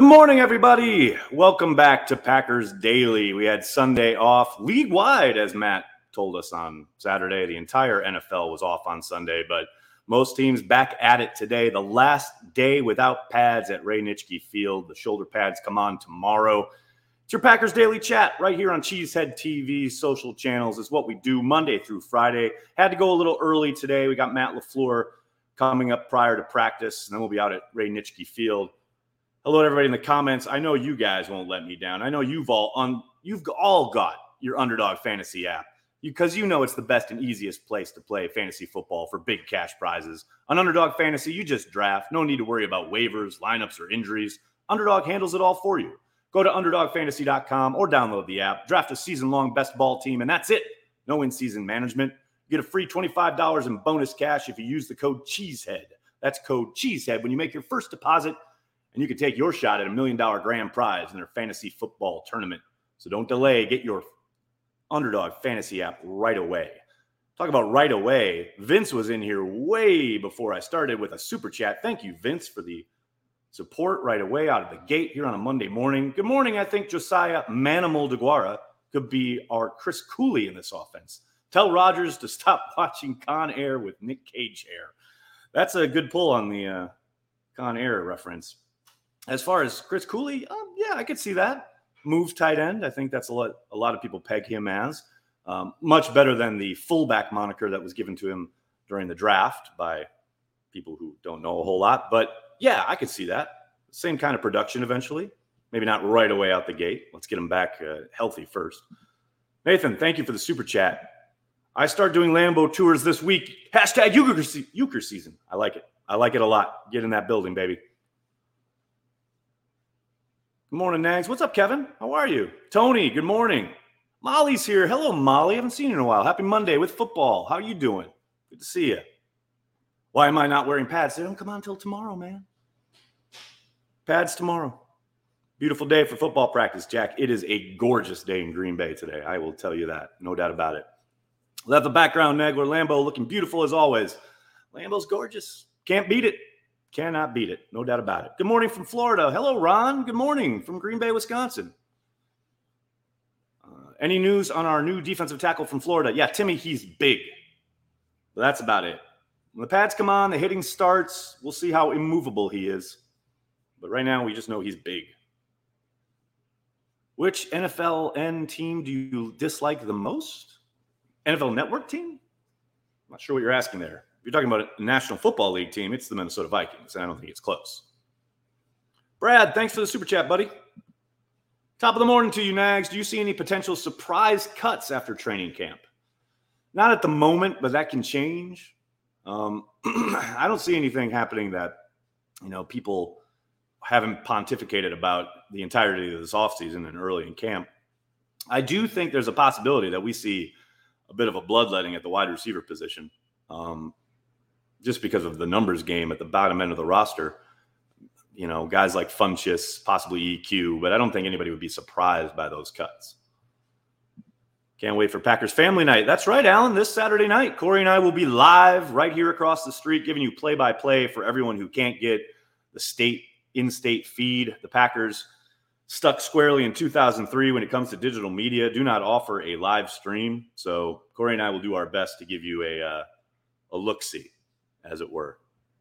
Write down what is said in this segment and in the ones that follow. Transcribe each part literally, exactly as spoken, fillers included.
morning, everybody. Welcome back to Packers Daily. We had Sunday off league-wide, as Matt told us on Saturday. The entire N F L was off on Sunday, but most teams back at it today. The last day without pads at Ray Nitschke Field. The shoulder pads come on tomorrow. It's your Packers Daily Chat right here on Cheesehead T V. Social channels is what we do Monday through Friday. Had to go a little early today. We got Matt LaFleur coming up prior to practice, and then we'll be out at Ray Nitschke Field. Hello, everybody in the comments. I know you guys won't let me down. I know you've all on you've all got your Underdog Fantasy app because you know it's the best and easiest place to play fantasy football for big cash prizes. On Underdog Fantasy, you just draft. No need to worry about waivers, lineups, or injuries. Underdog handles it all for you. Go to underdog fantasy dot com or download the app. Draft a season-long best ball team, and that's it. No in-season management. You get a free twenty-five dollars in bonus cash if you use the code CHEESEHEAD. That's code CHEESEHEAD when you make your first deposit. And you can take your shot at a million-dollar grand prize in their fantasy football tournament. So don't delay. Get your Underdog Fantasy app right away. Talk about right away. Vince was in here way before I started with a super chat. Thank you, Vince, for the support right away out of the gate here on a Monday morning. Good morning. I think Josiah Manimal DeGuara could be our Chris Cooley in this offense. Tell Rodgers to stop watching Con Air with Nick Cage hair. That's a good pull on the uh, Con Air reference. As far as Chris Cooley, um, yeah, I could see that. Moves tight end. I think that's a lot, a lot of people peg him as. Um, much better than the fullback moniker that was given to him during the draft by people who don't know a whole lot. But, yeah, I could see that. Same kind of production eventually. Maybe not right away out the gate. Let's get him back uh, healthy first. Nathan, thank you for the super chat. I start doing Lambeau tours this week. Hashtag Euchre, se- Euchre season. I like it. I like it a lot. Get in that building, baby. Good morning, Nags. What's up, Kevin? How are you? Tony, good morning. Molly's here. Hello, Molly. Haven't seen you in a while. Happy Monday with football. How you doing? Good to see you. Why am I not wearing pads? They don't come on until tomorrow, man. Pads tomorrow. Beautiful day for football practice, Jack. It is a gorgeous day in Green Bay today. I will tell you that. No doubt about it. Left the background, Negler. Lambeau looking beautiful as always. Lambeau's gorgeous. Can't beat it. Cannot beat it. No doubt about it. Good morning from Florida. Hello, Ron. Good morning from Green Bay, Wisconsin. Uh, any news on our new defensive tackle from Florida? Yeah, Timmy, he's big. But that's about it. When the pads come on, the hitting starts. We'll see how immovable he is. But right now, we just know he's big. Which N F L N team do you dislike the most? N F L Network team? I'm not sure what you're asking there. If you're talking about a National Football League team, it's the Minnesota Vikings, and I don't think it's close. Brad, thanks for the super chat, buddy. Top of the morning to you, Nags. Do you see any potential surprise cuts after training camp? Not at the moment, but that can change. Um, I don't see anything happening that, you know, people haven't pontificated about the entirety of this offseason and early in camp. I do think there's a possibility that we see a bit of a bloodletting at the wide receiver position. Um, just because of the numbers game at the bottom end of the roster, you know, guys like Funchess, possibly E Q, but I don't think anybody would be surprised by those cuts. Can't wait for Packers Family Night. That's right, Alan, this Saturday night. Corey and I will be live right here across the street, giving you play-by-play for everyone who can't get the state, in-state feed. The Packers, stuck squarely in two thousand three when it comes to digital media, do not offer a live stream. So Corey and I will do our best to give you a, uh, a look-see, as it were.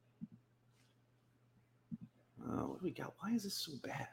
Uh, what do we got? Why is this so bad?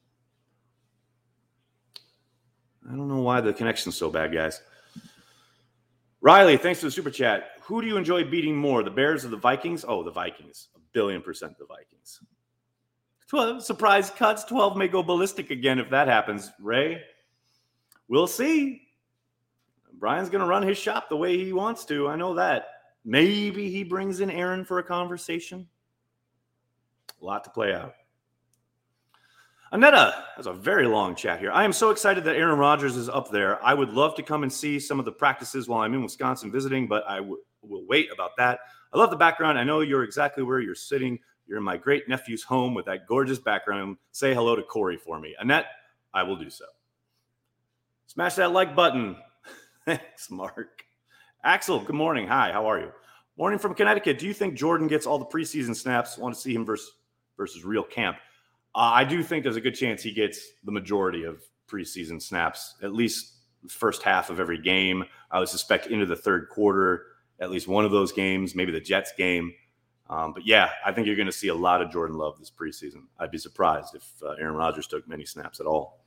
I don't know why the connection's so bad, guys. Riley, thanks for the super chat. Who do you enjoy beating more, the Bears or the Vikings? Oh, the Vikings. A billion percent the Vikings. twelve surprise cuts. twelve may go ballistic again if that happens. Ray, we'll see. Brian's going to run his shop the way he wants to. I know that. Maybe he brings in Aaron for a conversation. A lot to play out. Anetta has a very long chat here. I am so excited that Aaron Rodgers is up there. I would love to come and see some of the practices while I'm in Wisconsin visiting, but I w- will wait about that. I love the background. I know you're exactly where you're sitting. You're in my great nephew's home with that gorgeous background. Say hello to Corey for me. Annette, I will do so. Smash that like button. Thanks, Mark. Axel, good morning. Hi, how are you? Morning from Connecticut. Do you think Jordan gets all the preseason snaps? Want to see him versus, versus real camp? Uh, I do think there's a good chance he gets the majority of preseason snaps, at least the first half of every game. I would suspect into the third quarter, at least one of those games, maybe the Jets game. Um, but yeah, I think you're going to see a lot of Jordan Love this preseason. I'd be surprised if uh, Aaron Rodgers took many snaps at all.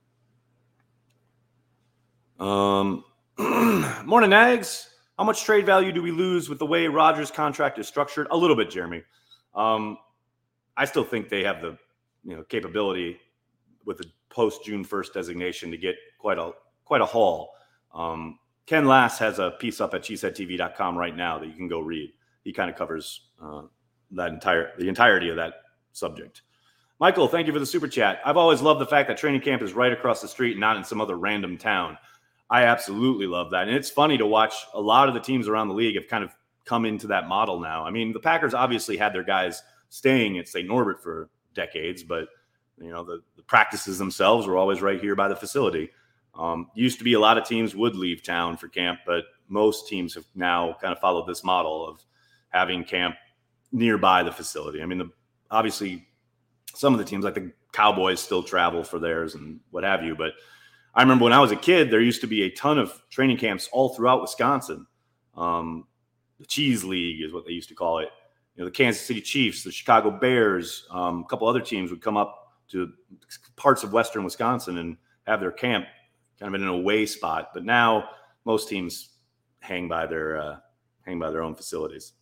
Um, morning, Nags. How much trade value do we lose with the way Rodgers' contract is structured? A little bit, Jeremy. Um, I still think they have the you know capability with the post June first designation to get quite a quite a haul. Um, Ken Lass has a piece up at cheesehead T V dot com right now that you can go read. He kind of covers uh, that entire the entirety of that subject. Michael, thank you for the super chat. I've always loved the fact that training camp is right across the street and not in some other random town. I absolutely love that. And it's funny to watch a lot of the teams around the league have kind of come into that model now. I mean, the Packers obviously had their guys staying at Saint Norbert for decades, but you know, the, the practices themselves were always right here by the facility. Um, used to be a lot of teams would leave town for camp, but most teams have now kind of followed this model of having camp nearby the facility. I mean, the, obviously some of the teams like the Cowboys still travel for theirs and what have you, but I remember when I was a kid, there used to be a ton of training camps all throughout Wisconsin. Um, the Cheese League is what they used to call it. You know, the Kansas City Chiefs, the Chicago Bears, um, a couple other teams would come up to parts of Western Wisconsin and have their camp kind of in an away spot. But now most teams hang by their uh, hang by their own facilities.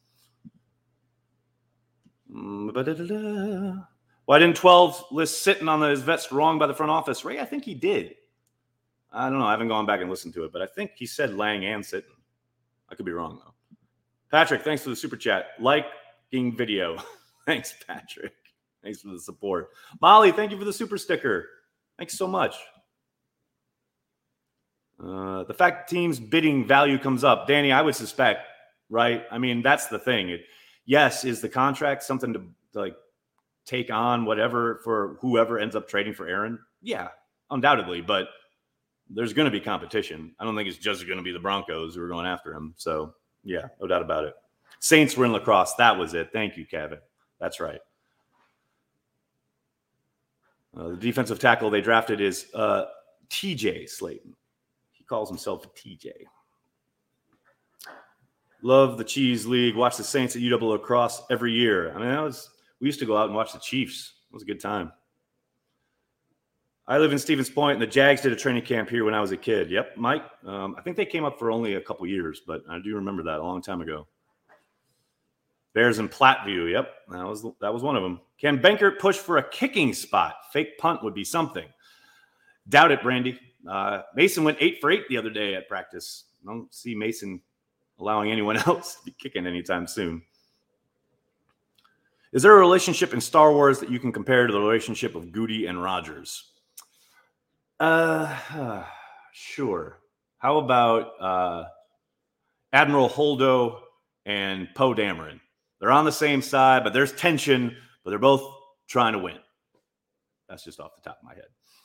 Mm, Why didn't twelve list sitting on his vest wrong by the front office? Ray, I think he did. I don't know. I haven't gone back and listened to it, but I think he said Lang and Sitton. I could be wrong, though. Patrick, thanks for the super chat. Liking video. Thanks, Patrick. Thanks for the support. Molly, thank you for the super sticker. Thanks so much. Uh, the fact teams' bidding value comes up. Danny, I would suspect, right? I mean, that's the thing. It, yes, is the contract something to, to like take on whatever for whoever ends up trading for Aaron? Yeah, undoubtedly. But there's going to be competition. I don't think it's just going to be the Broncos who are going after him. So, yeah, no doubt about it. Saints were in lacrosse. That was it. Thank you, Kevin. That's right. Uh, the defensive tackle they drafted is uh, T J Slayton. He calls himself a T J. Love the Cheese League. Watch the Saints at U W lacrosse every year. I mean, that was we used to go out and watch the Chiefs. It was a good time. I live in Stevens Point, and the Jags did a training camp here when I was a kid. Yep, Mike. Um, I think they came up for only a couple years, but I do remember that a long time ago. Bears in Platteview. Yep, that was that was one of them. Can Benkert push for a kicking spot? Fake punt would be something. Doubt it, Brandy. Uh, Mason went eight for eight the other day at practice. I don't see Mason allowing anyone else to be kicking anytime soon. Is there a relationship in Star Wars that you can compare to the relationship of Goody and Rogers? Uh, uh, sure. How about uh, Admiral Holdo and Poe Dameron? They're on the same side, but there's tension, but they're both trying to win. That's just off the top of my head.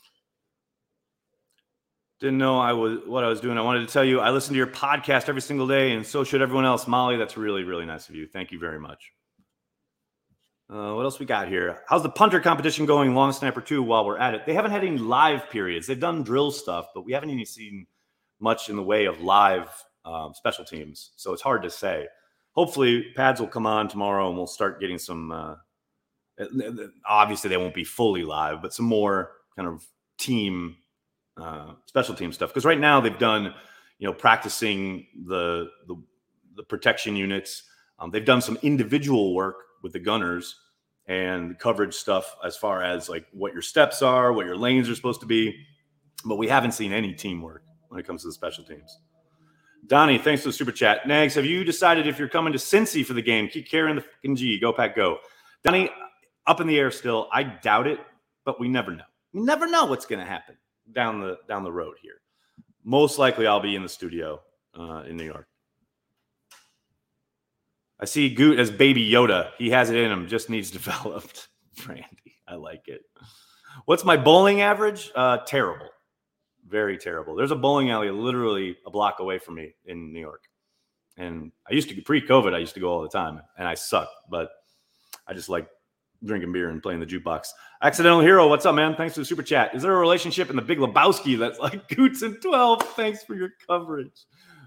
Didn't know I was what I was doing. I wanted to tell you I listen to your podcast every single day, and so should everyone else. Molly, that's really, really nice of you. Thank you very much. Uh, what else we got here? How's the punter competition going, Long Snapper two, while we're at it? They haven't had any live periods. They've done drill stuff, but we haven't even seen much in the way of live um, special teams, so it's hard to say. Hopefully, pads will come on tomorrow, and we'll start getting some uh, – obviously, they won't be fully live, but some more kind of team uh, special team stuff. Because right now, they've done, you know, practicing the, the, the protection units. Um, they've done some individual work with the gunners and coverage stuff as far as like what your steps are, what your lanes are supposed to be. But we haven't seen any teamwork when it comes to the special teams. Donnie, thanks for the super chat. Nags, have you decided if you're coming to Cincy for the game? Keep carrying the fucking G. Go Pack, go. Donnie, up in the air still. I doubt it, but we never know. We never know what's going to happen down the down the road here. Most likely I'll be in the studio uh, in New York. I see Goot as Baby Yoda. He has it in him, just needs developed. Randy, I like it. What's my bowling average? Uh, terrible. Very terrible. There's a bowling alley literally a block away from me in New York. And I used to, pre-COVID, I used to go all the time, and I sucked. But I just like drinking beer and playing the jukebox. Accidental Hero, what's up, man? Thanks for the super chat. Is there a relationship in the Big Lebowski that's like Goots and twelve? Thanks for your coverage.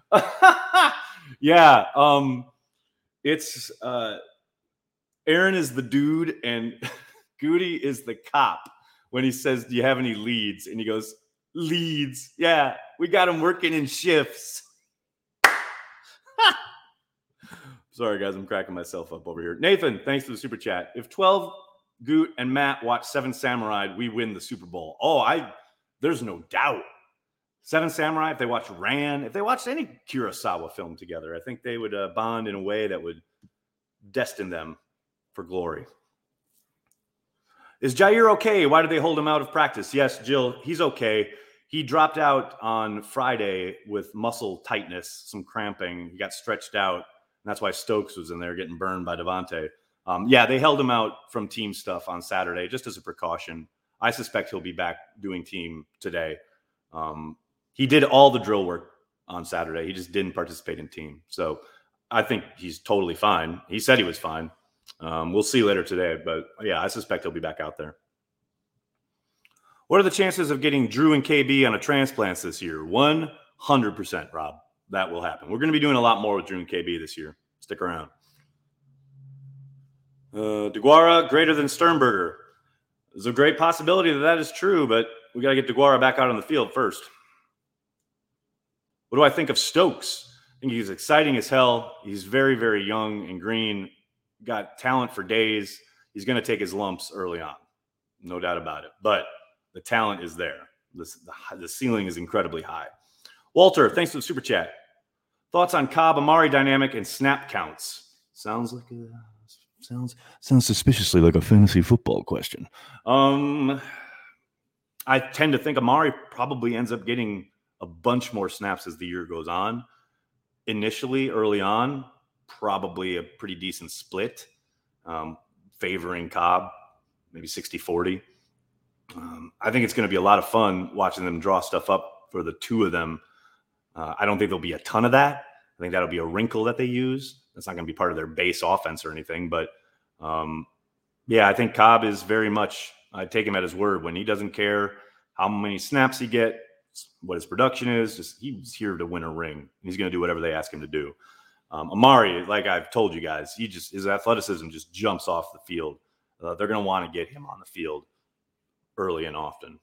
yeah, um, it's uh, Aaron is the dude and Goody is the cop when he says, do you have any leads? And he goes, leads. Yeah, we got him working in shifts. Sorry, guys, I'm cracking myself up over here. Nathan, thanks for the super chat. If twelve, Goot, and Matt watch Seven Samurai, we win the Super Bowl. Oh, I, there's no doubt. Seven Samurai, if they watch Ran, if they watched any Kurosawa film together, I think they would uh, bond in a way that would destine them for glory. Is Jair okay? Why did they hold him out of practice? Yes, Jill, he's okay. He dropped out on Friday with muscle tightness, some cramping. He got stretched out. And that's why Stokes was in there getting burned by Devontae. Um, yeah, they held him out from team stuff on Saturday just as a precaution. I suspect he'll be back doing team today. Um, he did all the drill work on Saturday. He just didn't participate in team. So I think he's totally fine. He said he was fine. Um, we'll see later today. But, yeah, I suspect he'll be back out there. What are the chances of getting Drew and K B on a transplants this year? one hundred percent, Rob. That will happen. We're going to be doing a lot more with Drew and K B this year. Stick around. Uh, DeGuara greater than Sternberger. There's a great possibility that that is true, but we got to get DeGuara back out on the field first. What do I think of Stokes? I think he's exciting as hell. He's very, very young and green. Got talent for days. He's going to take his lumps early on. No doubt about it. But the talent is there. The, the, the ceiling is incredibly high. Walter, thanks for the super chat. Thoughts on Cobb Amari dynamic and snap counts? Sounds like a sounds sounds suspiciously like a fantasy football question. Um, I tend to think Amari probably ends up getting a bunch more snaps as the year goes on. Initially, early on, probably a pretty decent split, um, favoring Cobb, maybe sixty forty. Um, I think it's going to be a lot of fun watching them draw stuff up for the two of them. Uh, I don't think there'll be a ton of that. I think that'll be a wrinkle that they use. That's not going to be part of their base offense or anything. But, um, yeah, I think Cobb is very much – I take him at his word. When he doesn't care how many snaps he gets, what his production is, just he's here to win a ring. He's going to do whatever they ask him to do. Um, Amari, like I've told you guys, he just his athleticism just jumps off the field. Uh, they're going to want to get him on the field early and often.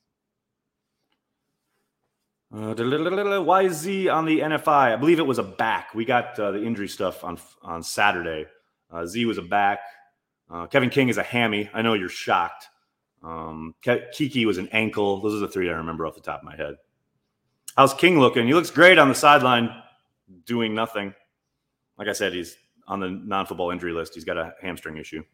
Uh, Y Z on the N F I. I believe it was a back. We got uh, the injury stuff on on Saturday. Uh, Z was a back. Uh, Kevin King is a hammy. I know you're shocked. Um, Ke- Kiki was an ankle. Those are the three I remember off the top of my head. How's King looking? He looks great on the sideline, doing nothing. Like I said, he's on the non-football injury list. He's got a hamstring issue.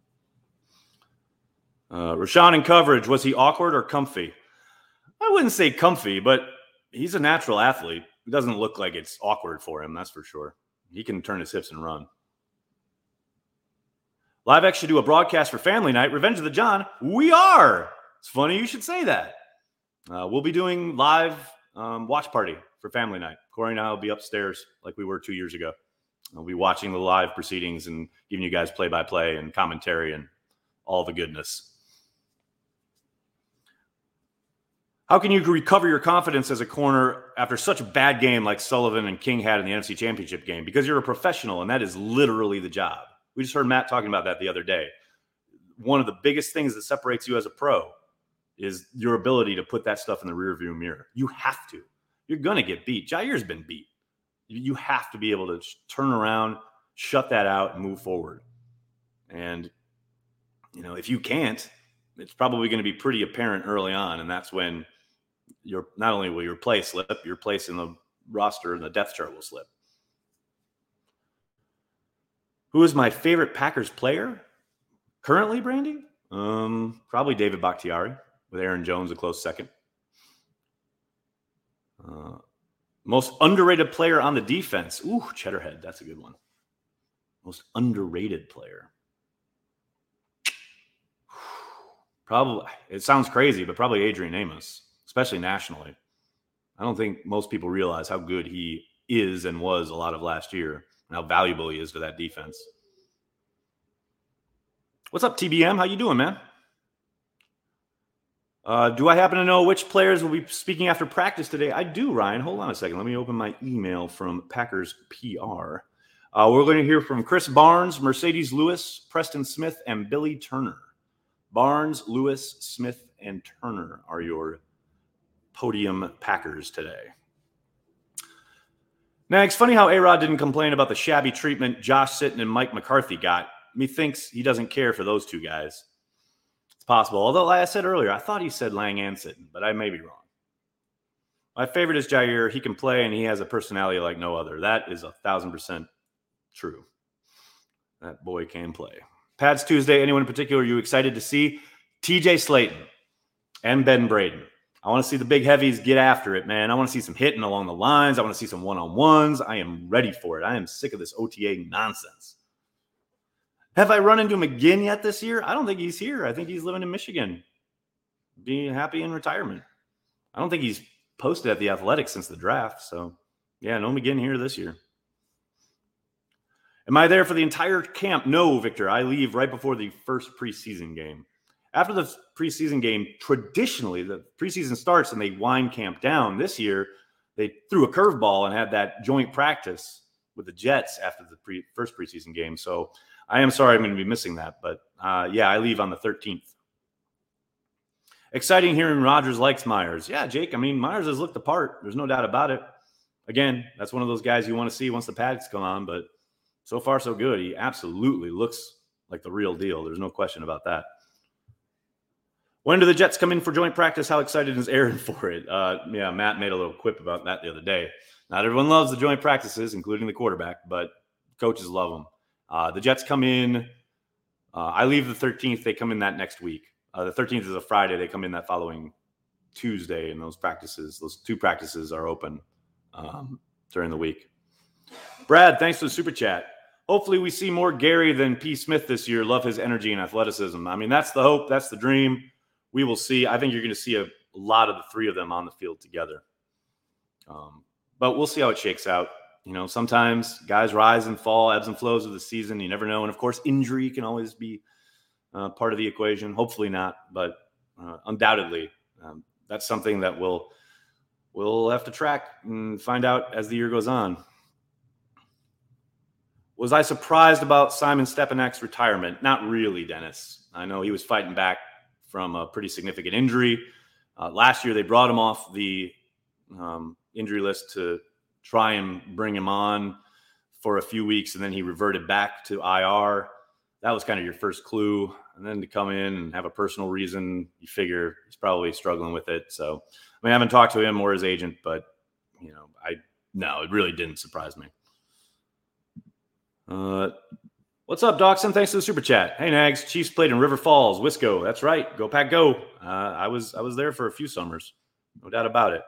Uh, Rashawn in coverage. Was he awkward or comfy? I wouldn't say comfy, but he's a natural athlete. It doesn't look like it's awkward for him, that's for sure. He can turn his hips and run. LiveX should do a broadcast for Family Night. Revenge of the John. We are. It's funny you should say that. Uh, we'll be doing live um, watch party for Family Night. Corey and I will be upstairs like we were two years ago. I'll be watching the live proceedings and giving you guys play-by-play and commentary and all the goodness. How can you recover your confidence as a corner after such a bad game like Sullivan and King had in the N F C Championship game? Because you're a professional, and that is literally the job. We just heard Matt talking about that the other day. One of the biggest things that separates you as a pro is your ability to put that stuff in the rearview mirror. You have to. You're going to get beat. Jair's been beat. You have to be able to turn around, shut that out, and move forward. And, you know, if you can't, it's probably going to be pretty apparent early on, and that's when your not only will your play slip, your place in the roster and the depth chart will slip. Who is my favorite Packers player currently, Brandy? Um, probably David Bakhtiari, with Aaron Jones a close second. Uh, most underrated player on the defense. Ooh, Cheddarhead. That's a good one. Most underrated player. Probably, it sounds crazy, but probably Adrian Amos, especially nationally. I don't think most people realize how good he is and was a lot of last year and how valuable he is to that defense. What's up, T B M? How you doing, man? Uh, do I happen to know which players will be speaking after practice today? I do, Ryan. Hold on a second. Let me open my email from Packers P R. Uh, we're going to hear from Chris Barnes, Mercedes Lewis, Preston Smith, and Billy Turner. Barnes, Lewis, Smith, and Turner are your podium Packers today. Next, funny how A-Rod didn't complain about the shabby treatment Josh Sitton and Mike McCarthy got. Methinks he doesn't care for those two guys. It's possible. Although, like I said earlier, I thought he said Lang and Sitton, but I may be wrong. My favorite is Jair. He can play, and he has a personality like no other. That is a thousand percent true. That boy can play. Pads Tuesday, anyone in particular you excited to see? T J Slayton and Ben Braden. I want to see the big heavies get after it, man. I want to see some hitting along the lines. I want to see some one-on-ones. I am ready for it. I am sick of this O T A nonsense. Have I run into him again yet this year? I don't think he's here. I think he's living in Michigan, being happy in retirement. I don't think he's posted at the Athletics since the draft. So, yeah, no McGinn here this year. Am I there for the entire camp? No, Victor. I leave right before the first preseason game. After the preseason game, traditionally, the preseason starts and they wind camp down. This year, they threw a curveball and had that joint practice with the Jets after the pre, first preseason game. So I am sorry I'm going to be missing that. But, uh, yeah, I leave on the thirteenth. Exciting hearing Rodgers likes Myers. Yeah, Jake, I mean, Myers has looked the part. There's no doubt about it. Again, that's one of those guys you want to see once the pads come on. But so far, so good. He absolutely looks like the real deal. There's no question about that. When do the Jets come in for joint practice? How excited is Aaron for it? Uh, yeah, Matt made a little quip about that the other day. Not everyone loves the joint practices, including the quarterback, but coaches love them. Uh, the Jets come in. Uh, I leave the thirteenth. They come in that next week. Uh, the thirteenth is a Friday. They come in that following Tuesday, and those practices, those two practices are open um, during the week. Brad, thanks for the super chat. Hopefully we see more Gary than P. Smith this year. Love his energy and athleticism. I mean, that's the hope. That's the dream. We will see. I think you're going to see a lot of the three of them on the field together. Um, but we'll see how it shakes out. You know, sometimes guys rise and fall, ebbs and flows of the season. You never know. And, of course, injury can always be uh, part of the equation. Hopefully not, but uh, undoubtedly um, that's something that we'll, we'll have to track and find out as the year goes on. Was I surprised about Simon Stepanak's retirement? Not really, Dennis. I know he was fighting back from a pretty significant injury. Uh, last year, they brought him off the um, injury list to try and bring him on for a few weeks, and then he reverted back to I R. That was kind of your first clue. And then to come in and have a personal reason, you figure he's probably struggling with it. So, I mean, I haven't talked to him or his agent, but, you know, I no, it really didn't surprise me. Uh, what's up, Dawson? Thanks for the super chat. Hey, Nags. Chiefs played in River Falls, Wisco. That's right. Go Pack, go. Uh, I was I was there for a few summers, no doubt about it.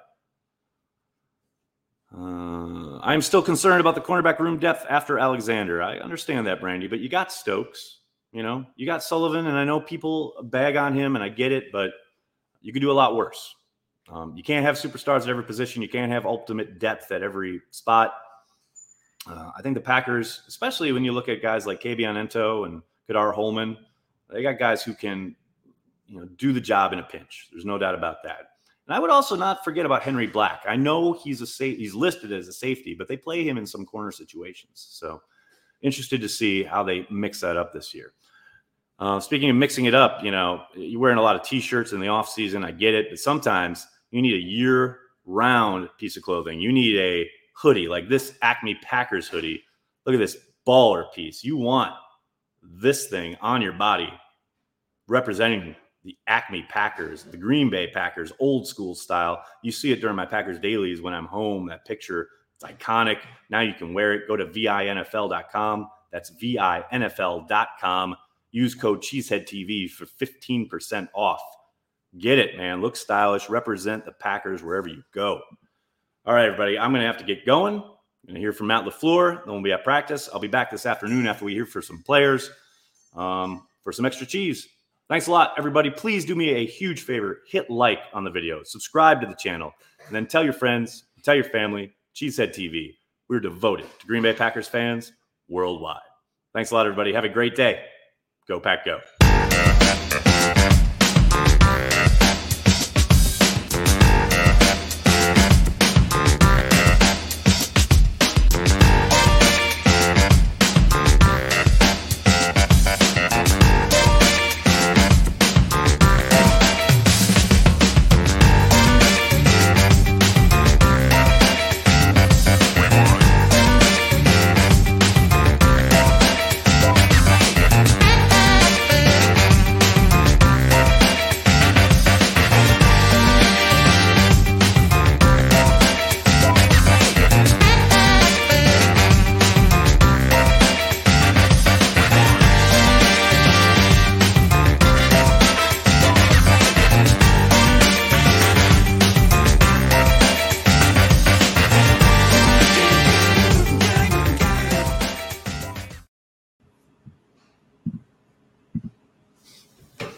Uh, I'm still concerned about the cornerback room depth after Alexander. I understand that, Brandy, but you got Stokes. You know, you got Sullivan, and I know people bag on him, and I get it, but you could do a lot worse. Um, you can't have superstars at every position. You can't have ultimate depth at every spot. Uh, I think the Packers, especially when you look at guys like Kabion Ento and Kadar Holman, they got guys who can, you know, do the job in a pinch. There's no doubt about that. And I would also not forget about Henry Black. I know he's a sa- he's listed as a safety, but they play him in some corner situations. So interested to see how they mix that up this year. Uh, speaking of mixing it up, you know, you're wearing a lot of T-shirts in the off season. I get it, but sometimes you need a year-round piece of clothing. You need a hoodie like this Acme Packers hoodie. Look at this baller piece. You want this thing on your body representing the Acme Packers, the Green Bay Packers, old school style. You see it during my Packers dailies when I'm home. That picture, it's iconic. Now you can wear it. Go to V I N F L dot com. That's V I N F L dot com. Use code CheeseheadTV for fifteen percent off. Get it, man. Look stylish. Represent the Packers wherever you go. All right, everybody, I'm going to have to get going. I'm going to hear from Matt LaFleur. Then we'll be at practice. I'll be back this afternoon after we hear from some players um, for some extra cheese. Thanks a lot, everybody. Please do me a huge favor. Hit like on the video. Subscribe to the channel. And then tell your friends, tell your family, Cheesehead T V. We're devoted to Green Bay Packers fans worldwide. Thanks a lot, everybody. Have a great day. Go Pack, go.